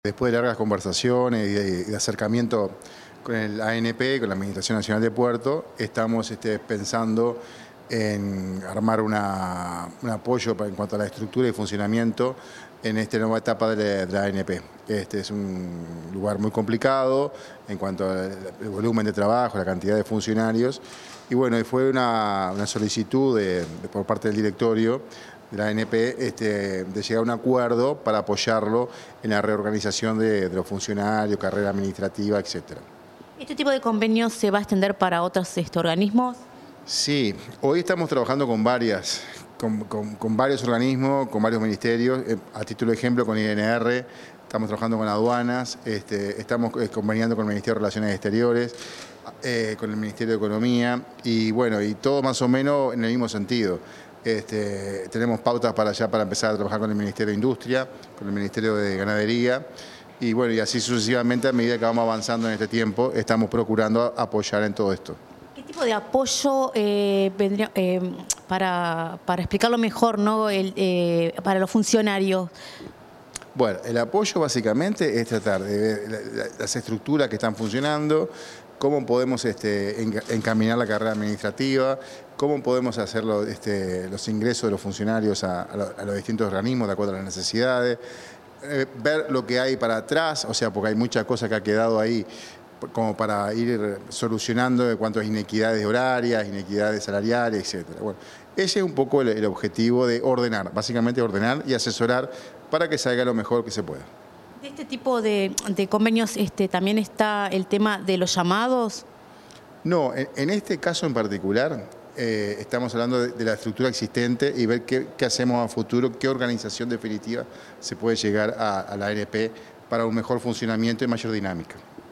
Después de largas conversaciones y de acercamiento con el ANP, con la Administración Nacional de Puerto, estamos pensando en armar un apoyo en cuanto a la estructura y funcionamiento en esta nueva etapa de la ANP. Este es un lugar muy complicado en cuanto al volumen de trabajo, la cantidad de funcionarios. Y bueno, fue una solicitud por parte del directorio de la ANP de llegar a un acuerdo para apoyarlo en la reorganización de los funcionarios, carrera administrativa, etc. ¿Este tipo de convenios se va a extender para otros organismos? Sí, hoy estamos trabajando con varios organismos, con varios ministerios. A título de ejemplo, con INR, estamos trabajando con aduanas, estamos conveniando con el Ministerio de Relaciones Exteriores, con el Ministerio de Economía, y bueno, y todo más o menos en el mismo sentido. Tenemos pautas para empezar a trabajar con el Ministerio de Industria, con el Ministerio de Ganadería, y bueno, y así sucesivamente. A medida que vamos avanzando en este tiempo, estamos procurando apoyar en todo esto. ¿Qué tipo de apoyo vendría, para explicarlo mejor, ¿no? Para los funcionarios? Bueno, el apoyo básicamente es tratar de ver las estructuras que están funcionando, cómo podemos encaminar la carrera administrativa, cómo podemos hacer los ingresos de los funcionarios a los distintos organismos de acuerdo a las necesidades, ver lo que hay para atrás, o sea, porque hay muchas cosas que ha quedado ahí como para ir solucionando en cuanto a inequidades horarias, inequidades salariales, etc. Bueno, ese es un poco el objetivo de ordenar, básicamente ordenar y asesorar para que salga lo mejor que se pueda. ¿De este tipo de convenios también está el tema de los llamados? No, en este caso en particular estamos hablando de la estructura existente y ver qué hacemos a futuro, qué organización definitiva se puede llegar a la ANP para un mejor funcionamiento y mayor dinámica.